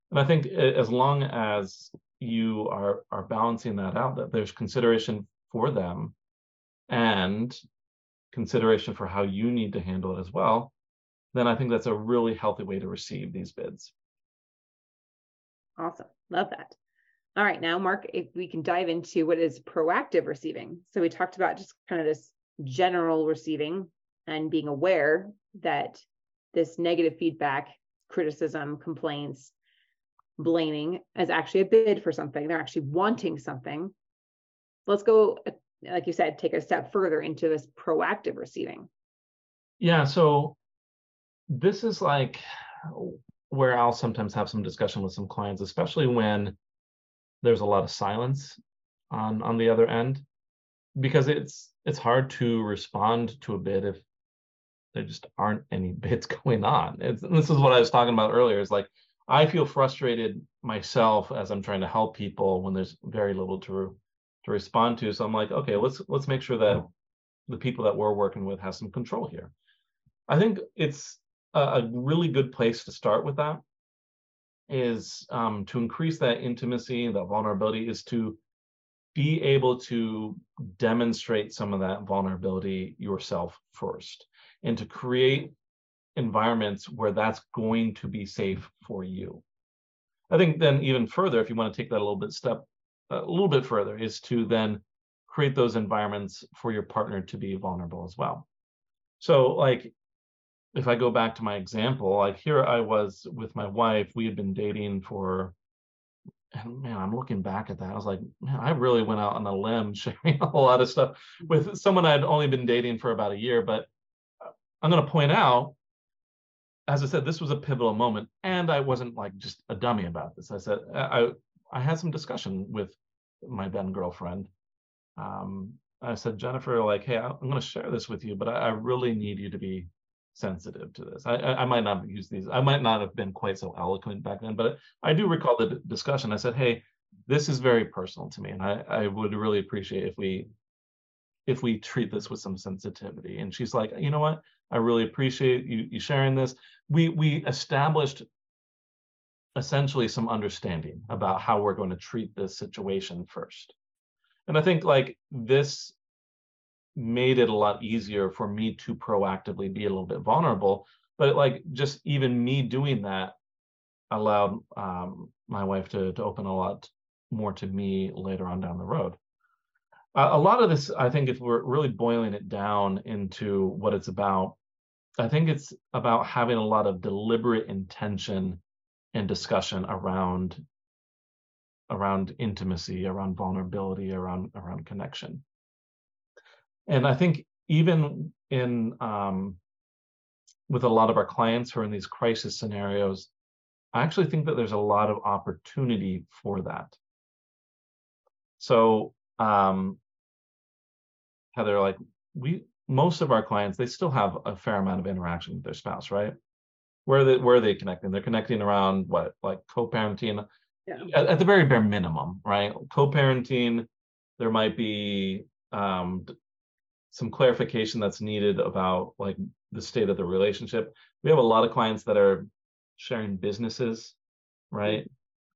And I think as long as you are balancing that out, that there's consideration for them and consideration for how you need to handle it as well, then I think that's a really healthy way to receive these bids. Awesome. Love that. All right. Now, Mark, if we can dive into what is proactive receiving. So we talked about just kind of this general receiving and being aware that this negative feedback, criticism, complaints, blaming is actually a bid for something. They're actually wanting something. Let's go, like you said, take a step further into this proactive receiving. Yeah. So this is like where I'll sometimes have some discussion with some clients, especially when there's a lot of silence on the other end, because it's hard to respond to a bid if there just aren't any bids going on. This is what I was talking about earlier. Is like I feel frustrated myself as I'm trying to help people when there's very little to respond to. So I'm like, okay, let's make sure that the people that we're working with have some control here. I think it's a really good place to start with that is to increase that intimacy, that vulnerability, is to be able to demonstrate some of that vulnerability yourself first, and to create environments where that's going to be safe for you. I think then even further, if you want to take that a little bit further, is to then create those environments for your partner to be vulnerable as well. So like, if I go back to my example, like here I was with my wife, we had been dating for, and man, I'm looking back at that. I was like, man, I really went out on a limb sharing a lot of stuff with someone I'd only been dating for about a year. But I'm going to point out, as I said, this was a pivotal moment, and I wasn't like just a dummy about this. I said, I had some discussion with my then girlfriend. I said, Jennifer, like, hey, I'm going to share this with you, but I really need you to be sensitive to this. I might not use these. I might not have been quite so eloquent back then, but I do recall the discussion. I said, hey, this is very personal to me, and I would really appreciate if we treat this with some sensitivity. And she's like, you know what? I really appreciate you sharing this. We established essentially some understanding about how we're going to treat this situation first. And I think like this made it a lot easier for me to proactively be a little bit vulnerable. But like just even me doing that allowed my wife to open a lot more to me later on down the road. A lot of this, I think, if we're really boiling it down into what it's about, I think it's about having a lot of deliberate intention and discussion around intimacy, around vulnerability, around connection. And I think even in with a lot of our clients who are in these crisis scenarios, I actually think that there's a lot of opportunity for that. So Heather, like most of our clients, they still have a fair amount of interaction with their spouse, right? Where are they connecting? They're connecting around what, like co-parenting, yeah. At the very bare minimum, right? Co-parenting, there might be some clarification that's needed about like the state of the relationship. We have a lot of clients that are sharing businesses, right?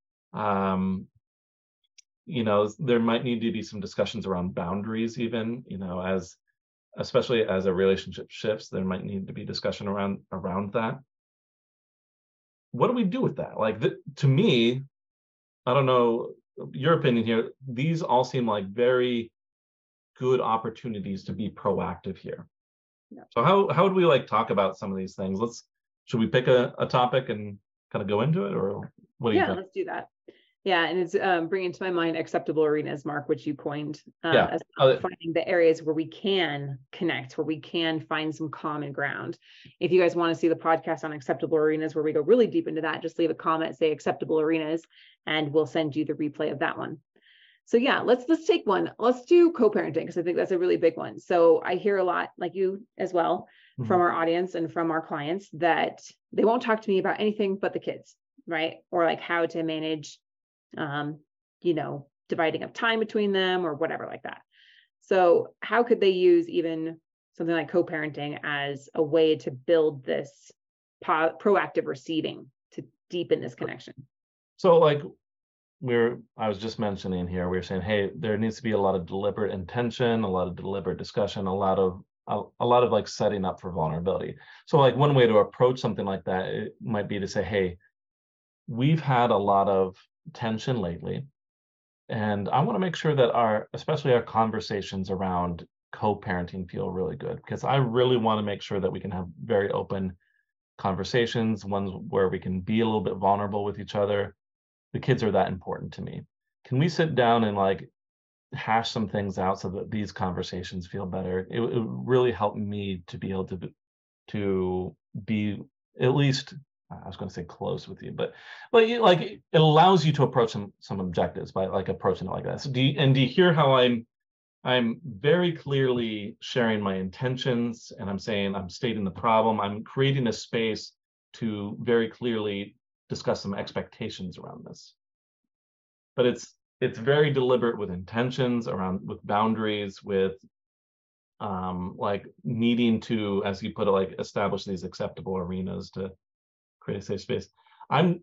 You know, there might need to be some discussions around boundaries even, you know, especially as a relationship shifts, there might need to be discussion around that. What do we do with that? Like to me, I don't know your opinion here, these all seem like very good opportunities to be proactive here. Yeah. So how would we like talk about some of these things? Should we pick a topic and kind of go into it, or what do you think? Yeah, let's do that. Yeah, and it's bringing to my mind acceptable arenas, Mark, which you coined as finding the areas where we can connect, where we can find some common ground. If you guys want to see the podcast on acceptable arenas, where we go really deep into that, just leave a comment, say acceptable arenas, and we'll send you the replay of that one. So yeah, let's take one. Let's do co-parenting, because I think that's a really big one. So I hear a lot, like you as well, from our audience and from our clients, that they won't talk to me about anything but the kids, right? Or like how to manage you know, dividing up time between them or whatever like that. So how could they use even something like co-parenting as a way to build this proactive receiving to deepen this connection? So like I was just mentioning here, we were saying, hey, there needs to be a lot of deliberate intention, a lot of deliberate discussion, a lot of like setting up for vulnerability. So like one way to approach something like that, it might be to say, hey, we've had a lot of tension lately, and I want to make sure that especially our conversations around co-parenting feel really good, because I really want to make sure that we can have very open conversations, ones where we can be a little bit vulnerable with each other. The kids are that important to me. Can we sit down and like hash some things out so that these conversations feel better? It would really help me to be able to be at least, I was going to say close with you, but like it allows you to approach some objectives by like approaching it like that. So do you hear how I'm very clearly sharing my intentions, and I'm saying, I'm stating the problem, I'm creating a space to very clearly discuss some expectations around this. But it's very deliberate with intentions with boundaries, with like needing to, as you put it, like establish these acceptable arenas to create a safe space. I'm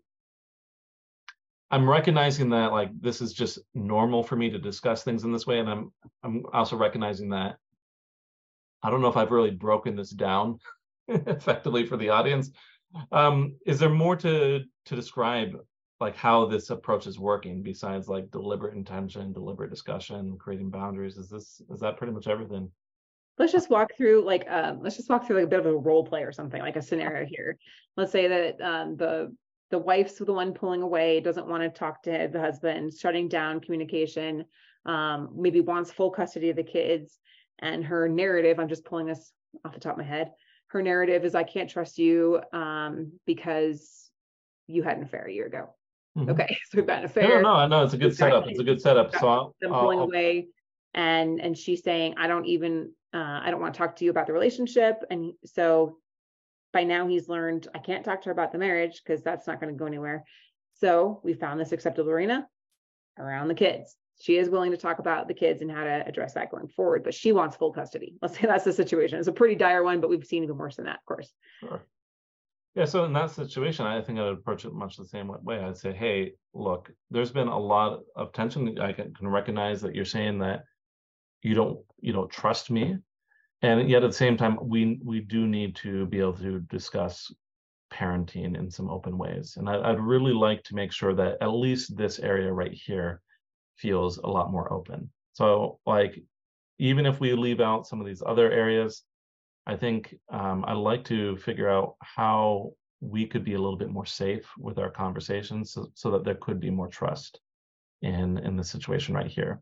recognizing that like this is just normal for me to discuss things in this way, and I'm also recognizing that I don't know if I've really broken this down effectively for the audience. Is there more to describe like how this approach is working besides like deliberate intention, deliberate discussion, creating boundaries? Is that pretty much everything? Let's just walk through like a bit of a role play or something, like a scenario here. Let's say that the wife's the one pulling away, doesn't want to talk to the husband, shutting down communication, maybe wants full custody of the kids. And her narrative, I'm just pulling this off the top of my head, her narrative is, I can't trust you because you had an affair a year ago. Mm-hmm. Okay, so we've got an affair. No, I know it's a good setup. It's a good setup. So I'm pulling away, and she's saying, I don't want to talk to you about the relationship. And so by now he's learned I can't talk to her about the marriage because that's not going to go anywhere. So we found this acceptable arena around the kids. She is willing to talk about the kids and how to address that going forward, but she wants full custody. Let's say that's the situation. It's a pretty dire one, but we've seen even worse than that, of course. Sure. Yeah, so in that situation, I think I would approach it much the same way. I'd say, hey, look, there's been a lot of tension. I can recognize that you're saying that you don't trust me. And yet at the same time, we do need to be able to discuss parenting in some open ways. And I'd really like to make sure that at least this area right here feels a lot more open. So like, even if we leave out some of these other areas, I think I'd like to figure out how we could be a little bit more safe with our conversations so that there could be more trust in the situation right here.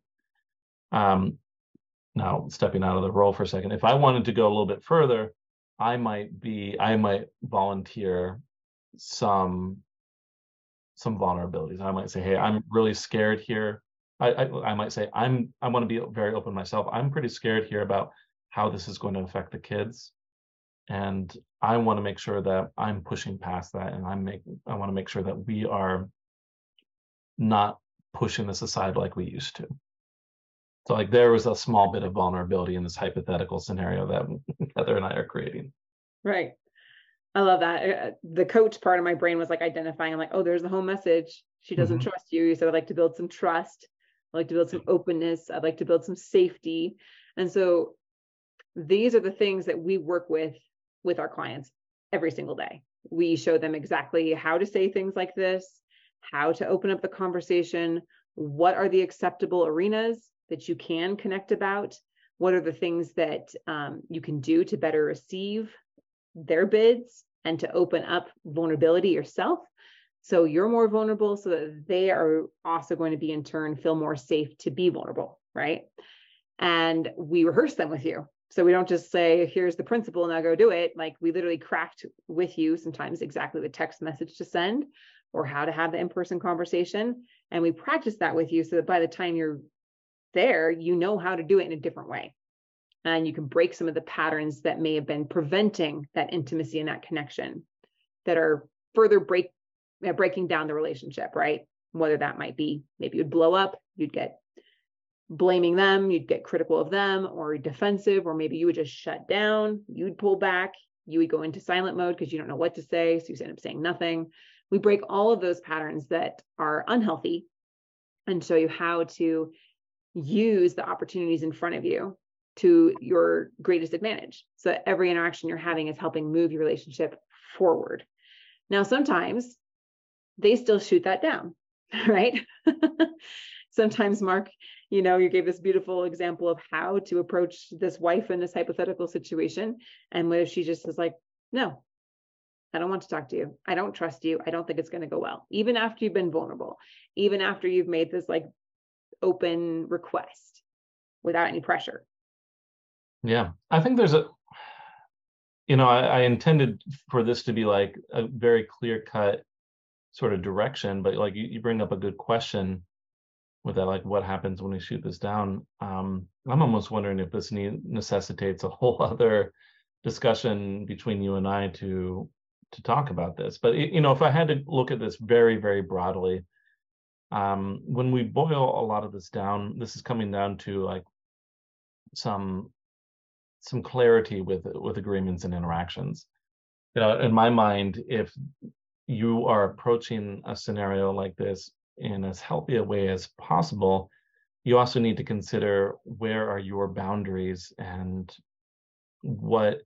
Now, stepping out of the role for a second, if I wanted to go a little bit further, I might volunteer some vulnerabilities. I might say, hey, I'm really scared here. I might say, I want to be very open myself. I'm pretty scared here about how this is going to affect the kids. And I want to make sure that I'm pushing past that, and I want to make sure that we are not pushing this aside like we used to. So like there was a small bit of vulnerability in this hypothetical scenario that Heather and I are creating. Right. I love that. The coach part of my brain was like identifying. I'm like, oh, there's the home message. She doesn't trust you. You said, I'd like to build some trust. I'd like to build some openness. I'd like to build some safety. And so these are the things that we work with our clients every single day. We show them exactly how to say things like this, how to open up the conversation, what are the acceptable arenas that you can connect about, what are the things that you can do to better receive their bids and to open up vulnerability yourself so you're more vulnerable, so that they are also going to be in turn feel more safe to be vulnerable, right? And we rehearse them with you. So we don't just say, here's the principle, now go do it. Like we literally craft with you sometimes exactly the text message to send or how to have the in-person conversation. And we practice that with you so that by the time you're there, you know how to do it in a different way. And you can break some of the patterns that may have been preventing that intimacy and that connection that are further breaking down the relationship, right? Whether that might be, maybe you'd blow up, you'd get blaming them, you'd get critical of them or defensive, or maybe you would just shut down, you'd pull back, you would go into silent mode because you don't know what to say. So you end up saying nothing. We break all of those patterns that are unhealthy and show you how to use the opportunities in front of you to your greatest advantage. So that every interaction you're having is helping move your relationship forward. Now, sometimes they still shoot that down, right? Sometimes, Mark, you gave this beautiful example of how to approach this wife in this hypothetical situation. And what if she just is like, no, I don't want to talk to you. I don't trust you. I don't think it's going to go well. Even after you've been vulnerable, even after you've made this like open request without any pressure. Yeah, I think there's I intended for this to be like a very clear cut sort of direction, but like you bring up a good question with that, like what happens when we shoot this down? I'm almost wondering if this necessitates a whole other discussion between you and I to talk about this. But if I had to look at this very, very broadly, when we boil a lot of this down, this is coming down to like some clarity with agreements and interactions. In my mind, if you are approaching a scenario like this in as healthy a way as possible, you also need to consider where are your boundaries and what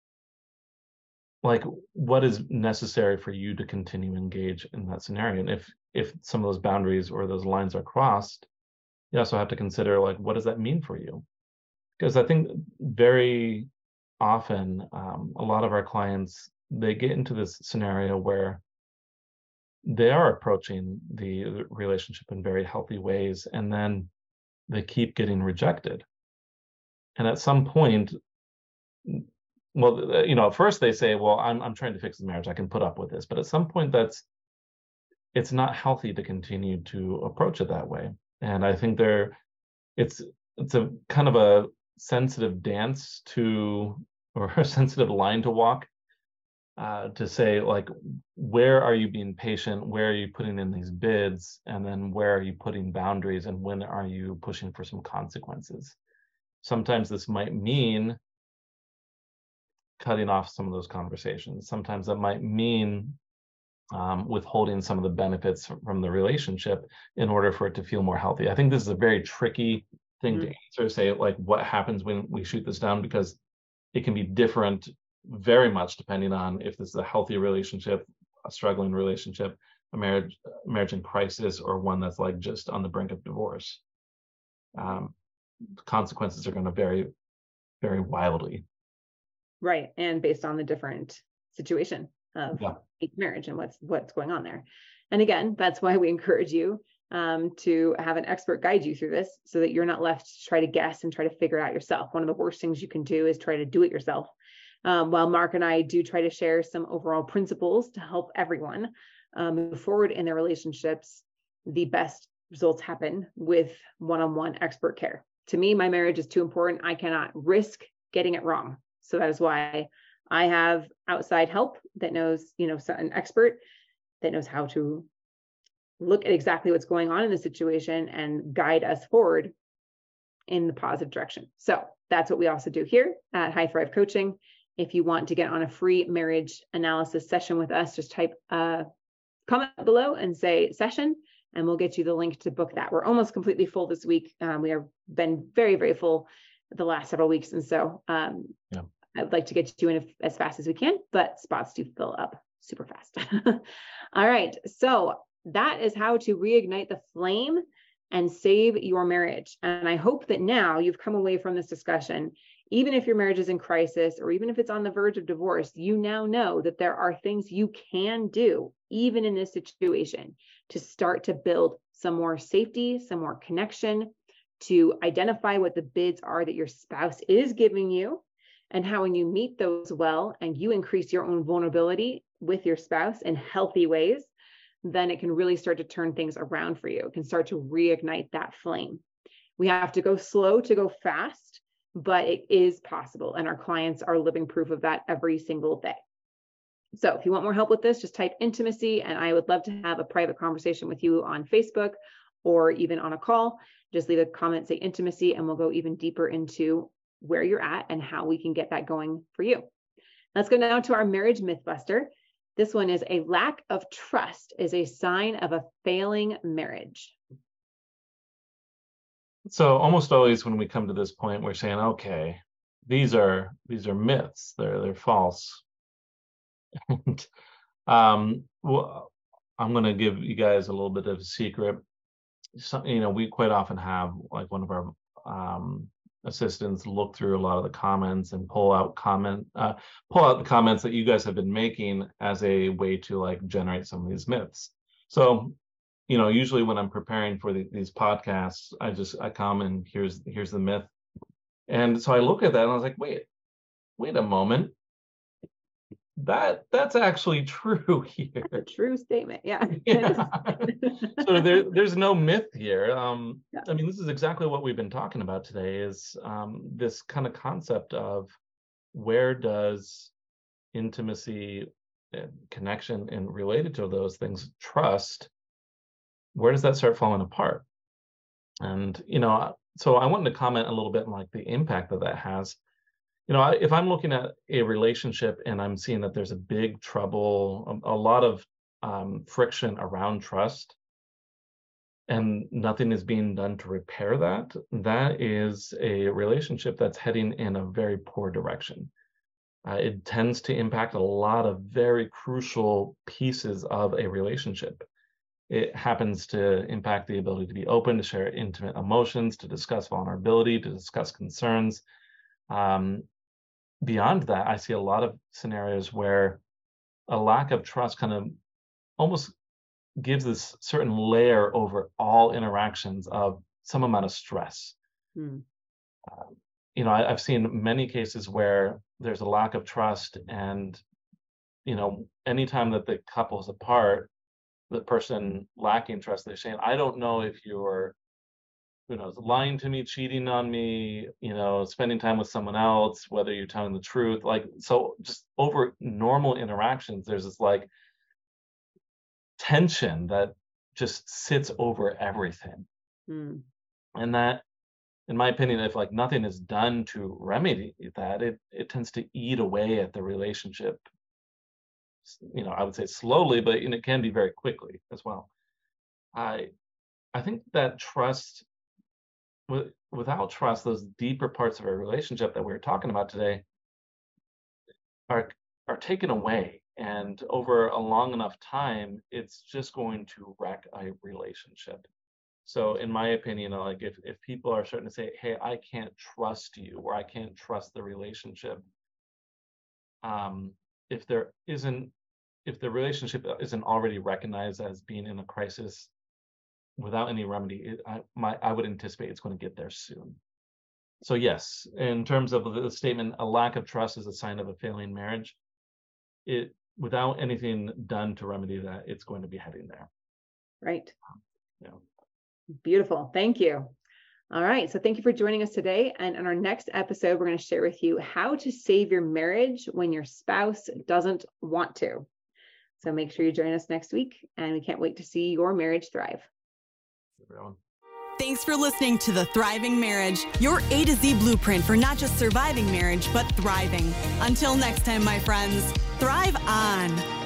is necessary for you to continue to engage in that scenario. And if some of those boundaries or those lines are crossed, you also have to consider like, what does that mean for you? Because I think very often a lot of our clients, they get into this scenario where they are approaching the relationship in very healthy ways, and then they keep getting rejected. And at some point, at first they say, well, I'm trying to fix the marriage, I can put up with this. But at some point it's not healthy to continue to approach it that way. And I think it's a kind of a sensitive dance or a sensitive line to walk, to say like, where are you being patient? Where are you putting in these bids? And then where are you putting boundaries? And when are you pushing for some consequences? Sometimes this might mean cutting off some of those conversations. Sometimes that might mean withholding some of the benefits from the relationship in order for it to feel more healthy. I think this is a very tricky thing to answer, say like what happens when we shoot this down, because it can be different very much depending on if this is a healthy relationship, a struggling relationship, a marriage in crisis, or one that's like just on the brink of divorce. Consequences are going to vary very wildly. Right. And based on the different situation of each marriage and what's going on there. And again, that's why we encourage you to have an expert guide you through this, so that you're not left to try to guess and try to figure it out yourself. One of the worst things you can do is try to do it yourself. While Mark and I do try to share some overall principles to help everyone move forward in their relationships, the best results happen with one-on-one expert care. To me, my marriage is too important. I cannot risk getting it wrong. So that is why I have outside help that knows, an expert that knows how to look at exactly what's going on in the situation and guide us forward in the positive direction. So that's what we also do here at High Thrive Coaching. If you want to get on a free marriage analysis session with us, just type comment below and say session, and we'll get you the link to book that. We're almost completely full this week. We have been very, very full the last several weeks. And so I'd like to get you in as fast as we can, but spots do fill up super fast. All right. So that is how to reignite the flame and save your marriage. And I hope that now you've come away from this discussion, even if your marriage is in crisis, or even if it's on the verge of divorce, you now know that there are things you can do, even in this situation, to start to build some more safety, some more connection, to identify what the bids are that your spouse is giving you, and how when you meet those well and you increase your own vulnerability with your spouse in healthy ways, then it can really start to turn things around for you. It can start to reignite that flame. We have to go slow to go fast, but it is possible. And our clients are living proof of that every single day. So if you want more help with this, just type intimacy, and I would love to have a private conversation with you on Facebook or even on a call. Just leave a comment, say intimacy, and we'll go even deeper into where you're at and how we can get that going for you. Let's go now to our marriage myth buster. This one is a lack of trust is a sign of a failing marriage. So almost always when we come to this point, we're saying, okay, these are myths. They're false. And well, I'm going to give you guys a little bit of a secret. We quite often have like one of our assistants look through a lot of the comments and pull out the comments that you guys have been making as a way to like generate some of these myths. So, usually when I'm preparing for these podcasts, I come and here's the myth. And so I look at that and I was like, wait a moment. That's actually true here. That's a true statement. Yeah. So there's no myth here. I mean, this is exactly what we've been talking about today is this kind of concept of where does intimacy, connection, and related to those things, trust, where does that start falling apart? And, so I wanted to comment a little bit on like the impact that has. If I'm looking at a relationship and I'm seeing that there's a big trouble, a lot of friction around trust, and nothing is being done to repair that, that is a relationship that's heading in a very poor direction. It tends to impact a lot of very crucial pieces of a relationship. It happens to impact the ability to be open, to share intimate emotions, to discuss vulnerability, to discuss concerns. Beyond that, I see a lot of scenarios where a lack of trust kind of almost gives this certain layer over all interactions of some amount of stress. I've seen many cases where there's a lack of trust, and anytime that the couple's apart, the person lacking trust, they're saying, I don't know if you're lying to me, cheating on me, spending time with someone else, whether you're telling the truth. Like, so just over normal interactions, there's this like tension that just sits over everything. And that, in my opinion, if like nothing is done to remedy that, it tends to eat away at the relationship. I would say slowly, but it can be very quickly as well. I think that trust, without trust, those deeper parts of a relationship that we were talking about today are taken away, and over a long enough time, it's just going to wreck a relationship. So in my opinion, like if people are starting to say, hey, I can't trust you, or I can't trust the relationship, if the relationship isn't already recognized as being in a crisis without any remedy, I would anticipate it's going to get there soon. So yes, in terms of the statement, a lack of trust is a sign of a failing marriage. Without anything done to remedy that, it's going to be heading there. Right. Beautiful. Thank you. All right. So thank you for joining us today. And in our next episode, we're going to share with you how to save your marriage when your spouse doesn't want to. So make sure you join us next week, and we can't wait to see your marriage thrive. Thanks for listening to The Thriving Marriage, your A to Z blueprint for not just surviving marriage, but thriving. Until next time, my friends, thrive on.